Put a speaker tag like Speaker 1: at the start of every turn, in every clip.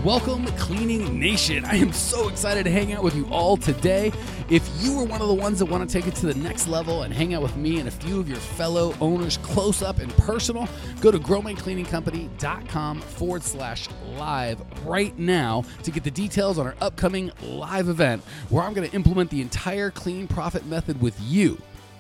Speaker 1: Welcome, Cleaning Nation. I am so excited to hang out with you all today. If you are one of the ones that want to take it to the next level and hang out with me and a few of your fellow owners close up and personal, go to growmycleaningcompany.com/live right now to get the details on our upcoming live event where I'm going to implement the entire clean profit method with you.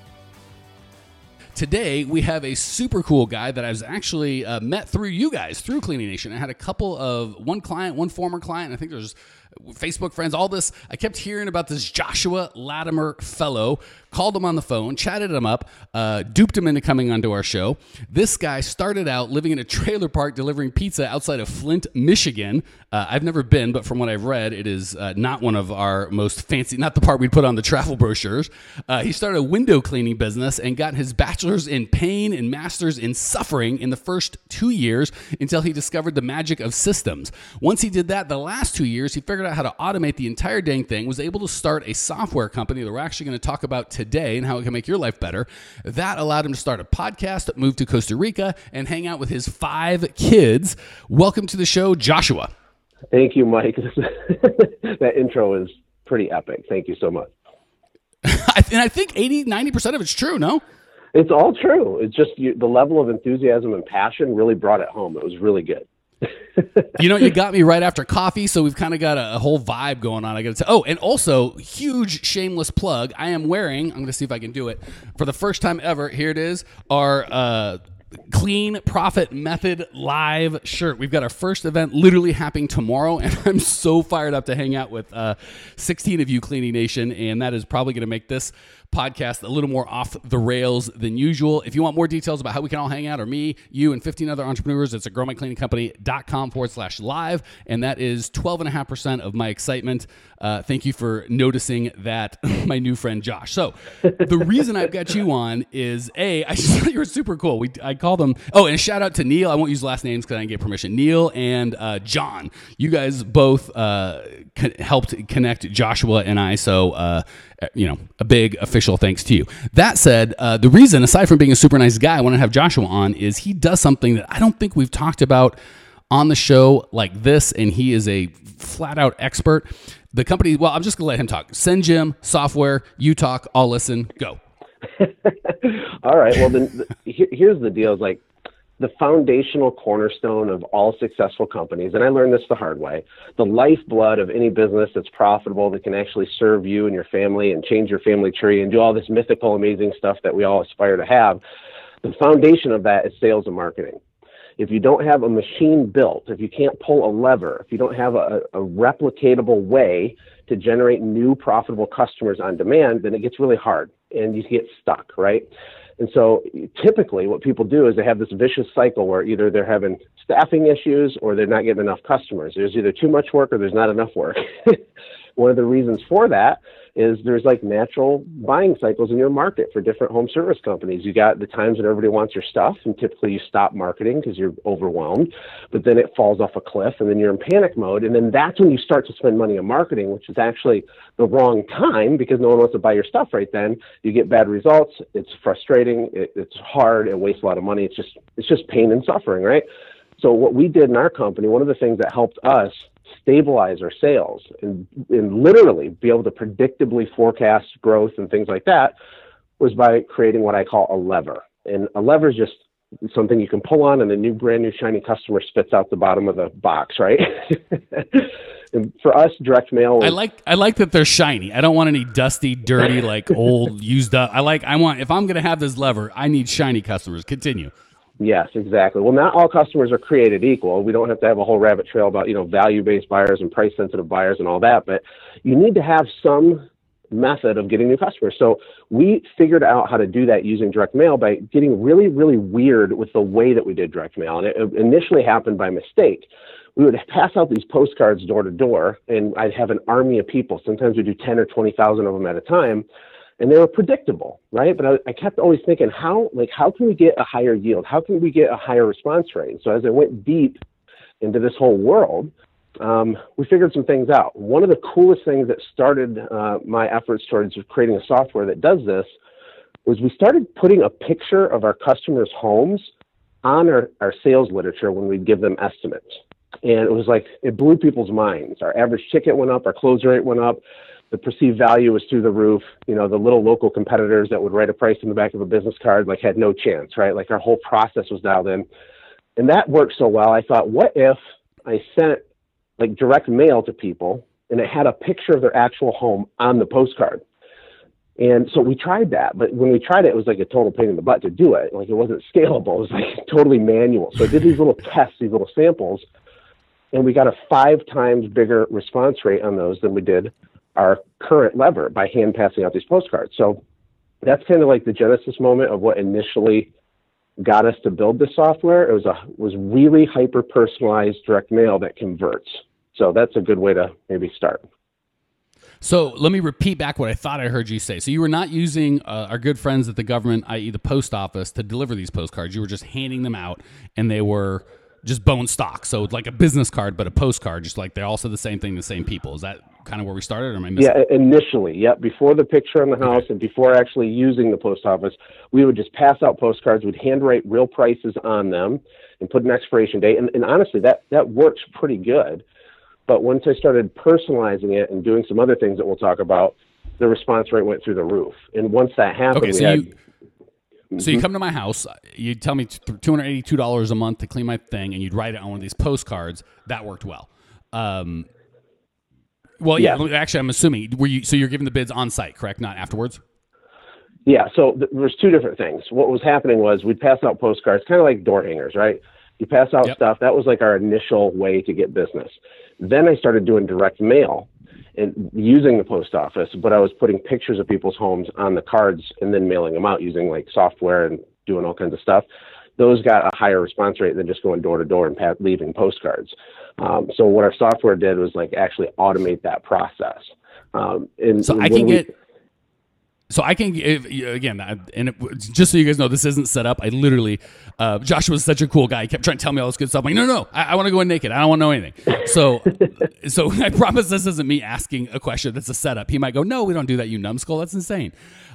Speaker 1: Today, we have a super cool guy that I was actually met through you guys, through Cleaning Nation. I had one client, one former client, I think there's Facebook friends, all this. I kept hearing about this Joshua Latimer fellow, called him on the phone, chatted him up, duped him into coming onto our show. This guy started out living in a trailer park delivering pizza outside of Flint, Michigan. I've never been, but from what I've read, it is not one of our most fancy, not the part we'd put on the travel brochures. He started a window cleaning business and got his bachelor's in pain and master's in suffering in the first 2 years until he discovered the magic of systems. Once he did that, the last 2 years, he figured out how to automate the entire dang thing, was able to start a software company that we're actually going to talk about today and how it can make your life better. That allowed him to start a podcast, move to Costa Rica, and hang out with his 5 kids. Welcome to the show, Joshua.
Speaker 2: Thank you, Mike. That intro is pretty epic. Thank you so much.
Speaker 1: And I think 80-90% of it's true, no?
Speaker 2: It's all true. It's just the level of enthusiasm and passion really brought it home. It was really good.
Speaker 1: You know, you got me right after coffee, so we've kind of got a whole vibe going on, I got to say. Oh, and also, huge shameless plug. I am wearing, I'm going to see if I can do it, for the first time ever, here it is, our Clean Profit Method live shirt. We've got our first event literally happening tomorrow, and I'm so fired up to hang out with 16 of you, Cleaning Nation, and that is probably going to make this podcast a little more off the rails than usual. If you want more details about how we can all hang out, or me, you, and 15 other entrepreneurs, it's at growmycleaningcompany.com/live, and that is 12.5% of my excitement. Thank you for noticing that, my new friend Josh. So the reason I've got you on is, I just thought you were super cool. I called them, and shout out to Neil. I won't use last names because I didn't get permission. Neil and John, you guys both helped connect Joshua and I, so a big official thanks to you. That said, the reason, aside from being a super nice guy, I want to have Joshua on is he does something that I don't think we've talked about on the show like this, and he is a flat-out expert. The company, I'm just going to let him talk. SendJim Software, you talk, I'll listen, go.
Speaker 2: All right, well, then here's the deal. It's like the foundational cornerstone of all successful companies, and I learned this the hard way, the lifeblood of any business that's profitable, that can actually serve you and your family and change your family tree and do all this mythical, amazing stuff that we all aspire to have. The foundation of that is sales and marketing. If you don't have a machine built, if you can't pull a lever, if you don't have a replicatable way to generate new profitable customers on demand, then it gets really hard and you get stuck, right? And so typically what people do is they have this vicious cycle where either they're having staffing issues or they're not getting enough customers. There's either too much work or there's not enough work. One of the reasons for that is there's like natural buying cycles in your market for different home service companies. You got the times when everybody wants your stuff, and typically you stop marketing because you're overwhelmed, but then it falls off a cliff and then you're in panic mode. And then that's when you start to spend money on marketing, which is actually the wrong time because no one wants to buy your stuff right then. You get bad results. It's frustrating. It's hard. It wastes a lot of money. It's just pain and suffering, right? So what we did in our company, one of the things that helped us stabilize our sales and literally be able to predictably forecast growth and things like that was by creating what I call a lever. And a lever is just something you can pull on and the brand new shiny customer spits out the bottom of the box, right? And for us, direct mail.
Speaker 1: I like that they're shiny. I don't want any dusty, dirty, like old, used up. If I'm going to have this lever, I need shiny customers. Continue.
Speaker 2: Yes, exactly. Well, not all customers are created equal. We don't have to have a whole rabbit trail about, value-based buyers and price-sensitive buyers and all that, but you need to have some method of getting new customers. So we figured out how to do that using direct mail by getting really, really weird with the way that we did direct mail. And it initially happened by mistake. We would pass out these postcards door to door, and I'd have an army of people. Sometimes we do 10 or 20,000 of them at a time. And they were predictable, right? But I kept always thinking, how can we get a higher yield? How can we get a higher response rate? So as I went deep into this whole world, we figured some things out. One of the coolest things that started my efforts towards creating a software that does this was we started putting a picture of our customers' homes on our sales literature when we give them estimates. And it was like, it blew people's minds. Our average ticket went up, our close rate went up, the perceived value was through the roof. You know, the little local competitors that would write a price in the back of a business card, like, had no chance, right? Like, our whole process was dialed in. And that worked so well. I thought, what if I sent like direct mail to people and it had a picture of their actual home on the postcard? And so we tried that, but when we tried it, it was like a total pain in the butt to do it. Like, it wasn't scalable. It was like totally manual. So I did these little tests, these little samples, and we got a 5 times bigger response rate on those than we did our current lever by hand passing out these postcards. So that's kind of like the genesis moment of what initially got us to build the software. It was really hyper personalized direct mail that converts. So that's a good way to maybe start.
Speaker 1: So let me repeat back what I thought I heard you say. So you were not using our good friends at the government, i.e. the post office, to deliver these postcards. You were just handing them out, and they were just bone stock. So like a business card, but a postcard, just like they all said the same thing, the same people. Is that kind of where we started, or am I missing?
Speaker 2: Yeah, initially, yeah. Before the picture on the house and before actually using the post office, we would just pass out postcards. We'd handwrite real prices on them and put an expiration date. And honestly, that works pretty good. But once I started personalizing it and doing some other things that we'll talk about, the response rate went through the roof. And once that happened,
Speaker 1: so you come to my house, you tell me $282 a month to clean my thing, and you'd write it on one of these postcards. That worked well. Well, yeah. Actually, I'm assuming you're giving the bids on site, correct? Not afterwards.
Speaker 2: Yeah. So there's 2 different things. What was happening was we'd pass out postcards, kind of like door hangers, right? You pass out stuff. That was like our initial way to get business. Then I started doing direct mail and using the post office, but I was putting pictures of people's homes on the cards and then mailing them out using like software and doing all kinds of stuff. Those got a higher response rate than just going door to door and leaving postcards. So what our software did was like actually automate that process. Just so you guys know, this isn't set up. I literally, Joshua's such a cool guy. He kept trying to tell me all this good stuff. I'm like, no, I want to go in naked. I don't want to know anything. So I promise this isn't me asking a question that's a setup. He might go, no, we don't do that, you numbskull. That's insane.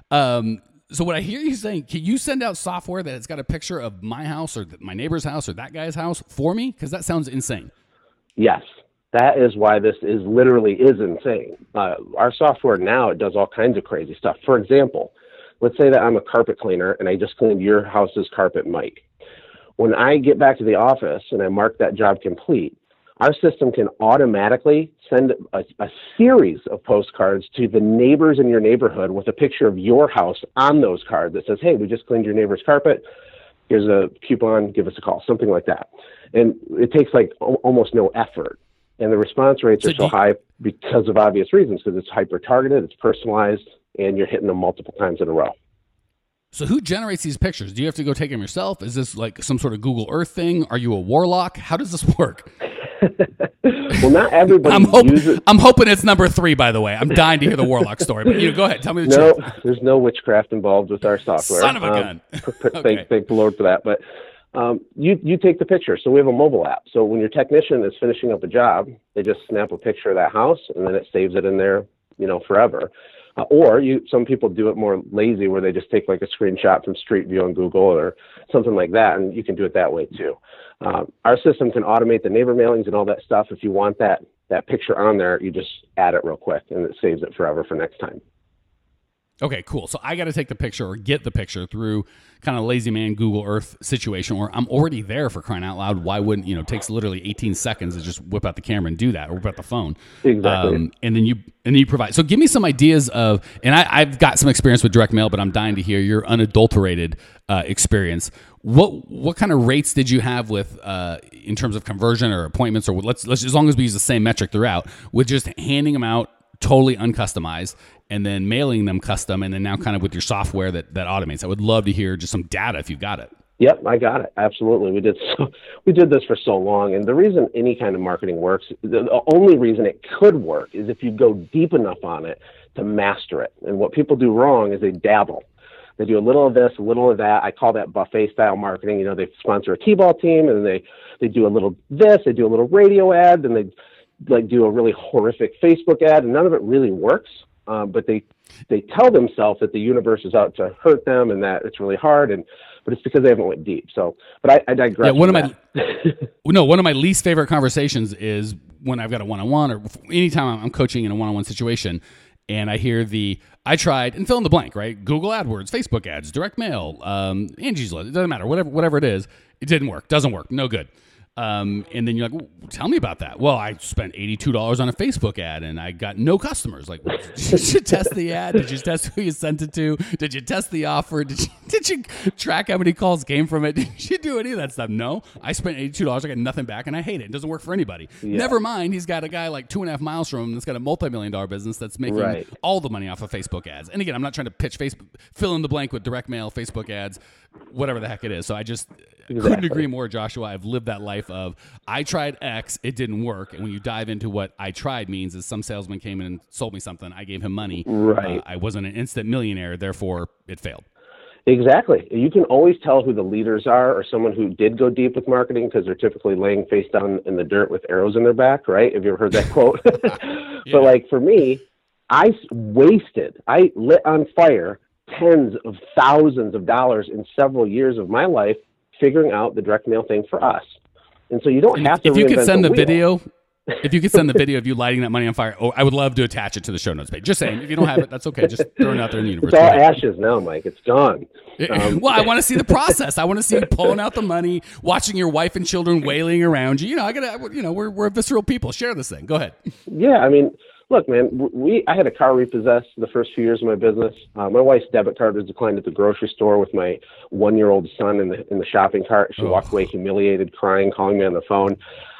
Speaker 2: So what I hear you saying, can you send out software that has got a picture of my house or my neighbor's house or that guy's house for me? Because that sounds insane. Yes. That is why this is insane. Our software now, it does all kinds of crazy stuff. For example, let's say that I'm a carpet cleaner and I just cleaned your house's carpet, Mike. When I get back to the office and I mark that job complete, our system can automatically send a series of postcards to the neighbors in your neighborhood with a picture of your house on those cards that says, hey, we just cleaned your neighbor's carpet. Here's a coupon, give us a call, something like that. And it takes like almost no effort. And the response rates are so high because of obvious reasons, because it's hyper-targeted, it's personalized, and you're hitting them multiple times in a row.
Speaker 1: So who generates these pictures? Do you have to go take them yourself? Is this like some sort of Google Earth thing? Are you a warlock? How does this work?
Speaker 2: Well, not everybody uses...
Speaker 1: I'm hoping it's number 3, by the way. I'm dying to hear the warlock story. But go ahead. Tell me the truth.
Speaker 2: No, there's no witchcraft involved with our software.
Speaker 1: Son of a gun.
Speaker 2: Thank the Lord for that. But you take the picture. So we have a mobile app. So when your technician is finishing up a job, they just snap a picture of that house, and then it saves it in there, forever. Or some people do it more lazy, where they just take like a screenshot from Street View on Google or something like that, and you can do it that way too. Our system can automate the neighbor mailings and all that stuff. If you want that picture on there, you just add it real quick, and it saves it forever for next time.
Speaker 1: Okay, cool. So I got to take the picture or get the picture through kind of lazy man Google Earth situation where I'm already there, for crying out loud. Why wouldn't, it takes literally 18 seconds to just whip out the camera and do that, or whip out the phone.
Speaker 2: Exactly.
Speaker 1: And then you provide. So give me some ideas of, and I've got some experience with direct mail, but I'm dying to hear your unadulterated experience. What kind of rates did you have with in terms of conversion or appointments, or let's as long as we use the same metric throughout, with just handing them out totally uncustomized and then mailing them custom, and then now kind of with your software that automates? I would love to hear just some data if you've got it.
Speaker 2: Yep, I got it. Absolutely. We did this for so long. And the reason any kind of marketing works, the only reason it could work, is if you go deep enough on it to master it. And what people do wrong is they dabble. They do a little of this, a little of that. I call that buffet style marketing. They sponsor a T-ball team, and they do a little this, they do a little radio ad, and they do a really horrific Facebook ad, and none of it really works. but they tell themselves that the universe is out to hurt them and that it's really hard, but it's because they haven't went deep. So, but I digress.
Speaker 1: Yeah, one of my least favorite conversations is when I've got a one-on-one or anytime I'm coaching in a one-on-one situation, and I hear I tried, and fill in the blank, right? Google AdWords, Facebook ads, direct mail, Angie's List, it doesn't matter, whatever it is, it didn't work, doesn't work, no good. And then you're like, well, tell me about that. Well, I spent $82 on a Facebook ad and I got no customers. Like, did you test the ad? Did you test who you sent it to? Did you test the offer? Did you track how many calls came from it? Did you do any of that stuff? No. I spent $82. I got nothing back and I hate it. It doesn't work for anybody. Yeah. Never mind. He's got a guy like 2.5 miles from him that's got a multi-million-dollar business that's making all the money off of Facebook ads. And again, I'm not trying to pitch Facebook, fill in the blank with direct mail, Facebook ads, whatever the heck it is. So I just couldn't agree more, Joshua. I've lived that life of I tried X, it didn't work. And when you dive into what I tried means is some salesman came in and sold me something. I gave him money.
Speaker 2: Right.
Speaker 1: I wasn't an instant millionaire. Therefore, it failed.
Speaker 2: Exactly. You can always tell who the leaders are or someone who did go deep with marketing because they're typically laying face down in the dirt with arrows in their back, right? Have you ever heard that quote? Yeah. But like for me, I lit on fire tens of thousands of dollars in several years of my life figuring out the direct mail thing for us. And so you don't have to.
Speaker 1: If you could send the video, if you could send the video of you lighting that money on fire, I would love to attach it to the show notes page. Just saying, if you don't have it, that's okay. Just throwing it out there in the universe.
Speaker 2: It's all ashes now, Mike. It's gone.
Speaker 1: Well, I want to see the process. I want to see you pulling out the money, watching your wife and children wailing around you. We're visceral people. Share this thing. Go ahead.
Speaker 2: Yeah, I mean, look, man, I had a car repossessed the first few years of my business. My wife's debit card was declined at the grocery store with my 1-year-old son in the shopping cart. She walked away humiliated, crying, calling me on the phone.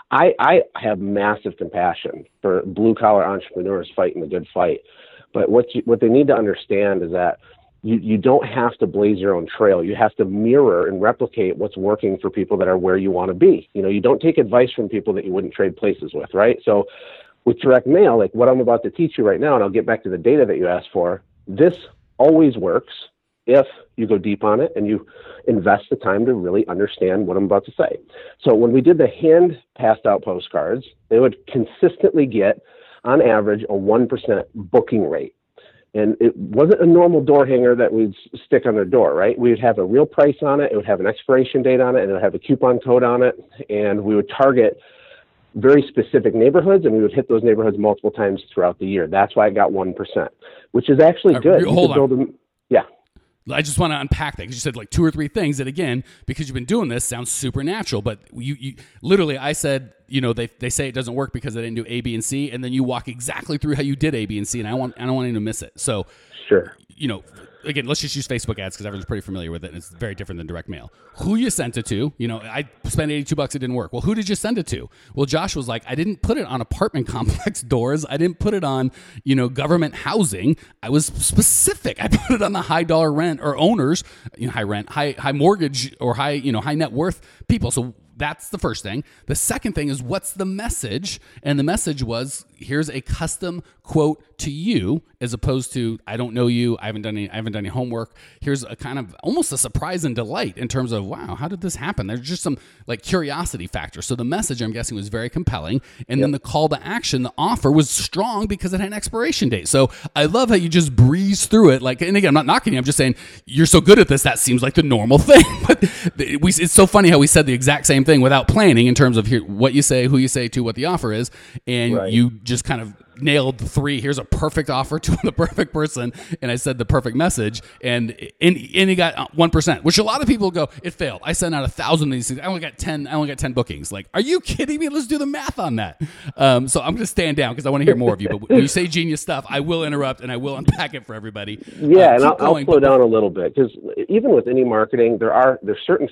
Speaker 2: I have massive compassion for blue-collar entrepreneurs fighting the good fight. But what they need to understand is that you don't have to blaze your own trail. You have to mirror and replicate what's working for people that are where you want to be. You don't take advice from people that you wouldn't trade places with, right? So with direct mail, like what I'm about to teach you right now, and I'll get back to the data that you asked for, this always works if you go deep on it and you invest the time to really understand what I'm about to say. So when we did the hand passed out postcards, they would consistently get, on average, a 1% booking rate. And it wasn't a normal door hanger that we'd stick on their door, right? We'd have a real price on it, it would have an expiration date on it, and it would have a coupon code on it, and we would target very specific neighborhoods, and we would hit those neighborhoods multiple times throughout the year. That's why I got 1%, which is actually good.
Speaker 1: Hold on. Yeah. I just want to unpack that because you said like 2 or 3 things that, again, because you've been doing this, sounds supernatural. But you literally, I said, they say it doesn't work because they didn't do A, B, and C, and then you walk exactly through how you did A, B, and C, and I don't want anyone to miss it. So,
Speaker 2: sure.
Speaker 1: Again, let's just use Facebook ads because everyone's pretty familiar with it, and it's very different than direct mail. Who you sent it to? I spent $82, it didn't work. Well, who did you send it to? Well, Josh was like, I didn't put it on apartment complex doors. I didn't put it on, government housing. I was specific. I put it on the high dollar rent or owners, high rent, high mortgage, or high net worth people. So that's the first thing. The second thing is, what's the message? And the message was, here's a custom quote to you, as opposed to, I don't know you, I haven't done any homework. Here's a kind of almost a surprise and delight in terms of, wow, how did this happen? There's just some like curiosity factor. So the message, I'm guessing, was very compelling. And then the call to action, the offer was strong because it had an expiration date. So I love how you just breeze through it. Like, and again, I'm not knocking you. I'm just saying you're so good at this. That seems like the normal thing. But it's so funny how we said the exact same thing without planning in terms of what you say, who you say to, what the offer is. And you just kind of nailed the 3. Here's a perfect offer to the perfect person, and I said the perfect message, and he got 1%, which a lot of people go, it failed. I sent out 1,000 of these things. I only got 10 bookings. Like, are you kidding me? Let's do the math on that. So I'm going to stand down because I want to hear more of you. But when you say genius stuff, I will interrupt and I will unpack it for everybody.
Speaker 2: Yeah, and I'll slow down a little bit because even with any marketing, there's certain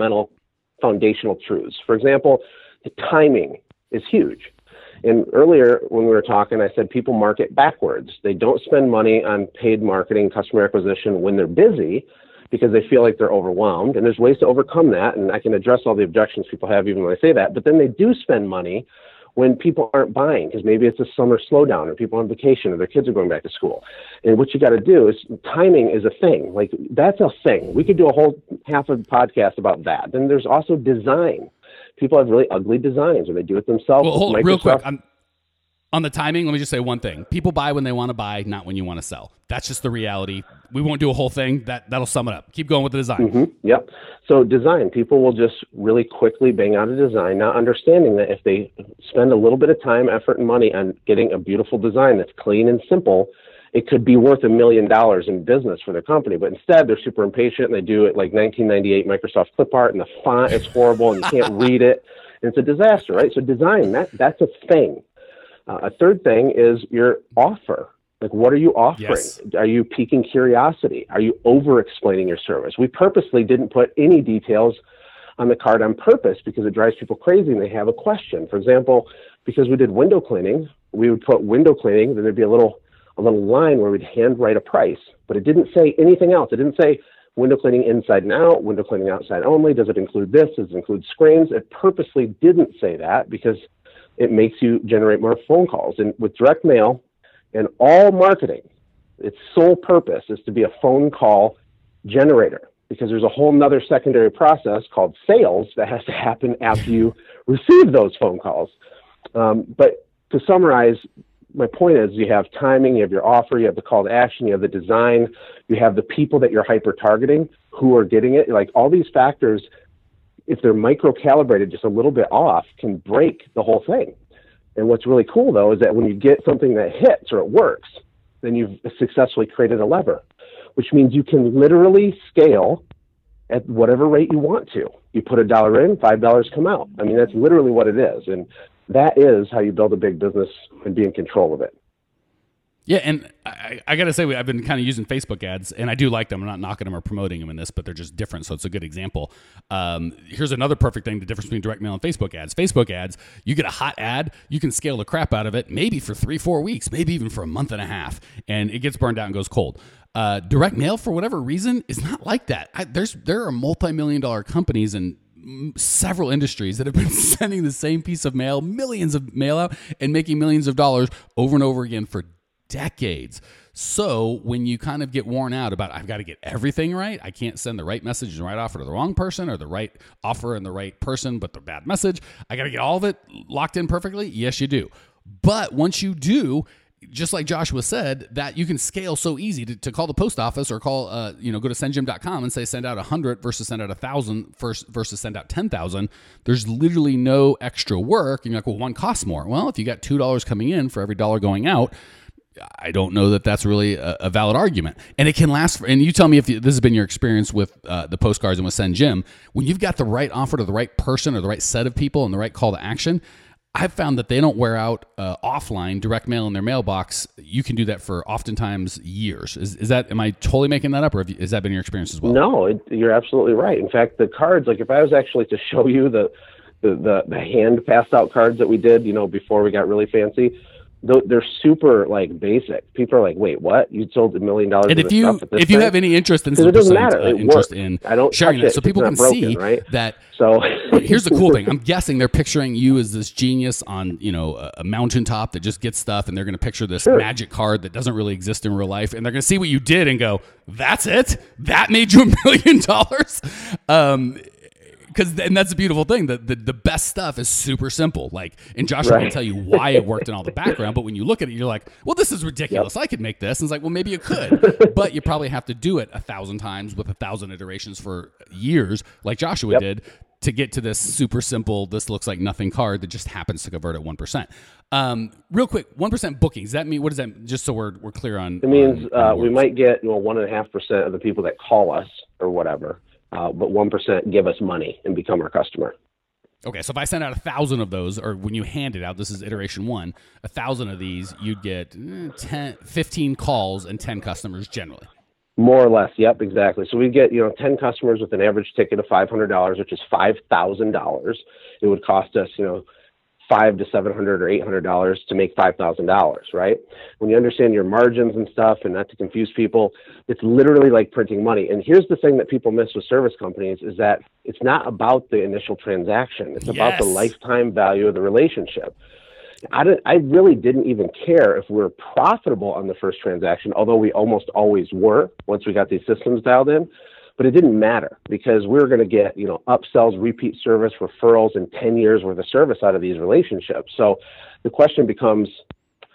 Speaker 2: foundational truths. For example, the timing is huge. And earlier when we were talking, I said people market backwards. They don't spend money on paid marketing, customer acquisition when they're busy because they feel like they're overwhelmed. And there's ways to overcome that. And I can address all the objections people have even when I say that. But then they do spend money when people aren't buying because maybe it's a summer slowdown or people on vacation or their kids are going back to school. And what you got to do is timing is a thing. Like, that's a thing. We could do a whole half of the podcast about that. Then there's also design. People have really ugly designs, or they do it themselves.
Speaker 1: Well, hold on, real quick. On the timing, let me just say one thing. People buy when they want to buy, not when you want to sell. That's just the reality. We won't do a whole thing. That'll sum it up. Keep going with the design.
Speaker 2: Mm-hmm. Yep. So design, people will just really quickly bang out a design, not understanding that if they spend a little bit of time, effort, and money on getting a beautiful design that's clean and simple, it could be worth $1 million in business for their company. But instead, they're super impatient, and they do it like 1998 Microsoft clip art, and the font is horrible, and you can't read it. And it's a disaster, right? So design, that's a thing. A third thing is your offer. Like, what are you offering?
Speaker 1: Yes.
Speaker 2: Are you piquing curiosity? Are you over-explaining your service? We purposely didn't put any details on the card on purpose because it drives people crazy and they have a question. For example, because we did window cleaning, we would put window cleaning, then there'd be a little line where we'd handwrite a price, but it didn't say anything else. It didn't say window cleaning inside and out, window cleaning outside only. Does it include this? Does it include screens? It purposely didn't say that because it makes you generate more phone calls. And with direct mail and all marketing, its sole purpose is to be a phone call generator, because there's a whole nother secondary process called sales that has to happen after you receive those phone calls. But to summarize, my point is you have timing, you have your offer, you have the call to action, you have the design, you have the people that you're hyper-targeting who are getting it. Like, all these factors, if they're micro-calibrated just a little bit off, can break the whole thing. And what's really cool, though, is that when you get something that hits or it works, then you've successfully created a lever, which means you can literally scale at whatever rate you want to. You put $1 in, $5 come out. I mean, that's literally what it is. And that is how you build a big business and be in control of it.
Speaker 1: Yeah, and I got to say, I've been kind of using Facebook ads, and I do like them. I'm not knocking them or promoting them in this, but they're just different, so it's a good example. Here's another perfect thing, the difference between direct mail and Facebook ads. Facebook ads, you get a hot ad, you can scale the crap out of it, maybe for 3-4 weeks, maybe even for a month and a half, and it gets burned out and goes cold. Direct mail, for whatever reason, is not like that. There are multi-million-dollar companies and several industries that have been sending the same piece of mail, millions of mail out, and making millions of dollars over and over again for decades. So when you kind of get worn out about, I've got to get everything right, I can't send the right message and the right offer to the wrong person, or the right offer and the right person but the bad message, I got to get all of it locked in perfectly. Yes, you do. But once you do, just like Joshua said, that you can scale so easy to call the post office or call, go to sendjim.com and say send out 100 versus send out 1,000 versus send out 10,000. There's literally no extra work. And you're like, well, one costs more. Well, if you got $2 coming in for every dollar going out, I don't know that that's really a valid argument. And it can last for, and you tell me if this has been your experience with the postcards and with Send Jim, when you've got the right offer to the right person or the right set of people and the right call to action, I've found that they don't wear out offline, direct mail in their mailbox. You can do that for oftentimes years. Is that, am I totally making that up, or has that been your experience as well?
Speaker 2: No, you're absolutely right. In fact, the cards, like if I was actually to show you the hand passed out cards that we did, before we got really fancy, they're super like basic. People are like, "Wait, what? You sold $1 million?"
Speaker 1: And if you have any interest in
Speaker 2: it doesn't matter.
Speaker 1: Interest in sharing that, so people can see
Speaker 2: right?
Speaker 1: that.
Speaker 2: So
Speaker 1: here's the cool thing. I'm guessing they're picturing you as this genius on a mountaintop that just gets stuff, and they're going to picture this magic card that doesn't really exist in real life, and they're going to see what you did and go, "That's it? That made you $1 million?" And that's a beautiful thing. The best stuff is super simple. Like, and Joshua will tell you why it worked in all the background, but when you look at it, you're like, well, this is ridiculous. Yep. I could make this. And it's like, well, maybe you could, but you probably have to do it 1,000 times with 1,000 iterations for years, like Joshua did, to get to this super simple, this looks like nothing card that just happens to convert at 1%. Real quick, 1% bookings. Does that mean, what does that, just so we're clear on?
Speaker 2: It means we might get 1.5% of the people that call us or whatever. But 1% give us money and become our customer.
Speaker 1: Okay, so if I send out 1,000 of those, or when you hand it out, this is iteration 1, 1,000 of these, you'd get 15 calls and 10 customers generally.
Speaker 2: More or less, yep, exactly. So we get 10 customers with an average ticket of $500, which is $5,000. It would cost us $500 to $700 or $800 to make $5,000, right? When you understand your margins and stuff, and not to confuse people, it's literally like printing money. And here's the thing that people miss with service companies is that it's not about the initial transaction. It's about the lifetime value of the relationship. I really didn't even care if we were profitable on the first transaction, although we almost always were once we got these systems dialed in. But it didn't matter because we were going to get, upsells, repeat service, referrals, and 10 years worth of service out of these relationships. So the question becomes,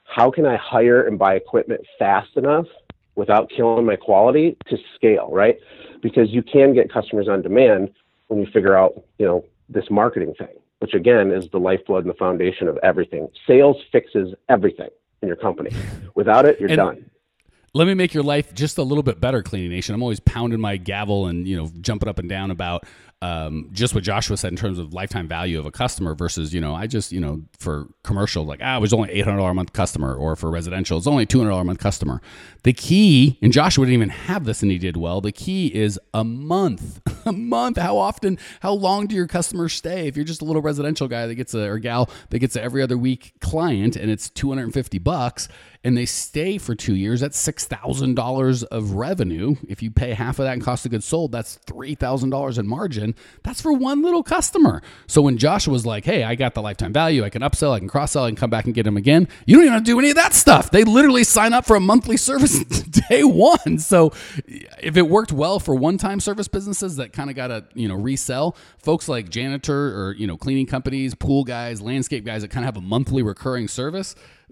Speaker 2: how can I hire and buy equipment fast enough without killing my quality to scale, right? Because you can get customers on demand when you figure out, this marketing thing, which again is the lifeblood and the foundation of everything. Sales fixes everything in your company. Without it, you're done.
Speaker 1: Let me make your life just a little bit better, Cleaning Nation. I'm always pounding my gavel and, jumping up and down about just what Joshua said in terms of lifetime value of a customer versus, I just, for commercial, like, it was only $800 a month customer, or for residential, it's only $200 a month customer. The key, and Joshua didn't even have this and he did well, the key is a month. A month. How long do your customers stay? If you're just a little residential guy that gets or gal that gets a every other week client and it's $250 and they stay for 2 years, that's $6,000 of revenue. If you pay half of that in cost of goods sold, that's $3,000 in margin. That's for one little customer. So when Joshua was like, hey, I got the lifetime value, I can upsell, I can cross-sell, I can come back and get them again, you don't even have to do any of that stuff. They literally sign up for a monthly service day one. So if it worked well for one-time service businesses that kind of got to, resell, folks like janitor or, cleaning companies, pool guys, landscape guys that kind of have a monthly recurring service,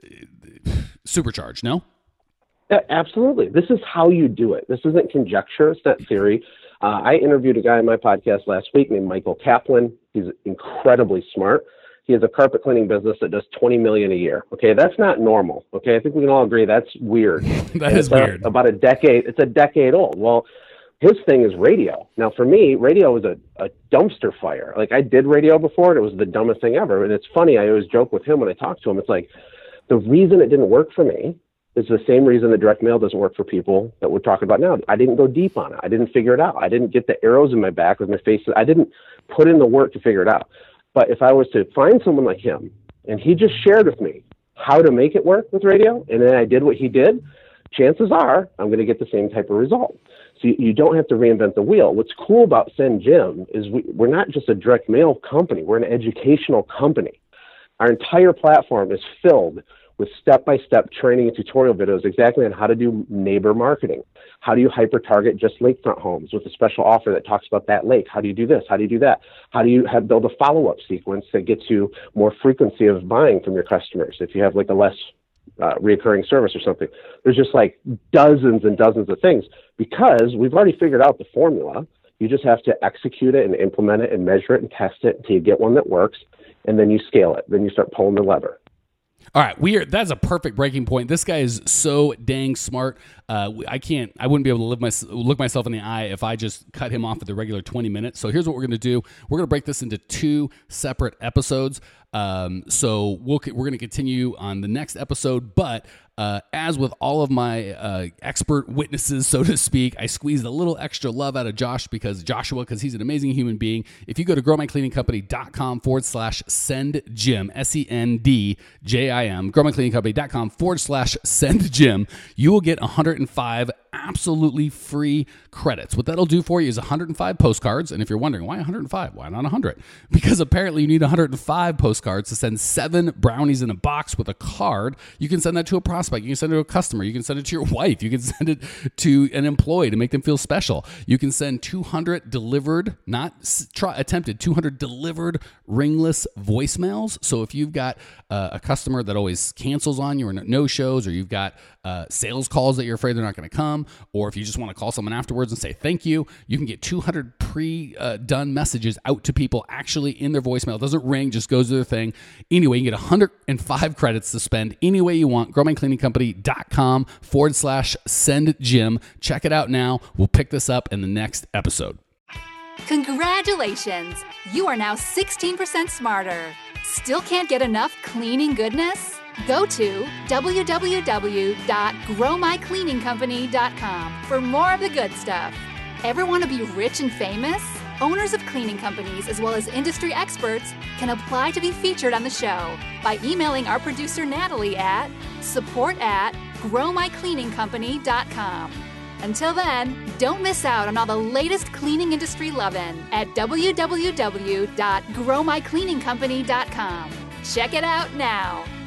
Speaker 1: supercharged, no?
Speaker 2: Yeah, absolutely. This is how you do it. This isn't conjecture. It's not theory. I interviewed a guy on my podcast last week named Michael Kaplan. He's incredibly smart. He has a carpet cleaning business that does $20 million a year. Okay, that's not normal. Okay, I think we can all agree that's weird.
Speaker 1: That is weird.
Speaker 2: About a decade. It's a decade old. Well, his thing is radio. Now, for me, radio was a dumpster fire. Like, I did radio before, and it was the dumbest thing ever. And it's funny. I always joke with him when I talk to him. It's like, the reason it didn't work for me is the same reason the direct mail doesn't work for people that we're talking about now. I didn't go deep on it. I didn't figure it out. I didn't get the arrows in my back with my face. I didn't put in the work to figure it out. But if I was to find someone like him, and he just shared with me how to make it work with radio, and then I did what he did, chances are I'm going to get the same type of result. So you don't have to reinvent the wheel. What's cool about Send Jim is we're not just a direct mail company. We're an educational company. Our entire platform is filled with step-by-step training and tutorial videos exactly on how to do neighbor marketing. How do you hyper-target just lakefront homes with a special offer that talks about that lake? How do you do this? How do you do that? How do you build a follow-up sequence that gets you more frequency of buying from your customers if you have like a less reoccurring service or something? There's just like dozens and dozens of things because we've already figured out the formula. You just have to execute it and implement it and measure it and test it until you get one that works, and then you scale it. Then you start pulling the lever.
Speaker 1: All right, that's a perfect breaking point. This guy is so dang smart. I wouldn't be able to look myself in the eye if I just cut him off at the regular 20 minutes. So here's what we're going to do. We're going to break this into 2 separate episodes. So we're going to continue on the next episode, but as with all of my expert witnesses, so to speak, I squeezed a little extra love out of Joshua because he's an amazing human being. If you go to growmycleaningcompany.com/sendjim, SENDJIM, growmycleaningcompany.com/sendjim, you will get 105 absolutely free credits. What that'll do for you is 105 postcards. And if you're wondering, why 105? Why not 100? Because apparently you need 105 postcards to send 7 brownies in a box with a card. You can send that to a prospect. You can send it to a customer. You can send it to your wife. You can send it to an employee to make them feel special. You can send 200 delivered, attempted, 200 delivered ringless voicemails. So if you've got a customer that always cancels on you or no shows, or you've got sales calls that you're afraid they're not going to come, or if you just want to call someone afterwards and say thank you, you can get 200 pre-done messages out to people actually in their voicemail. It doesn't ring, just goes to their thing. Anyway, you can get 105 credits to spend any way you want. growmycleaningcompany.com/sendjim. Check it out now. We'll pick this up in the next episode.
Speaker 3: Congratulations! You are now 16% smarter. Still can't get enough cleaning goodness? Go to www.growmycleaningcompany.com for more of the good stuff. Ever want to be rich and famous? Owners of cleaning companies as well as industry experts can apply to be featured on the show by emailing our producer Natalie at support@growmycleaningcompany.com. Until then, don't miss out on all the latest cleaning industry lovin' at www.growmycleaningcompany.com. Check it out now.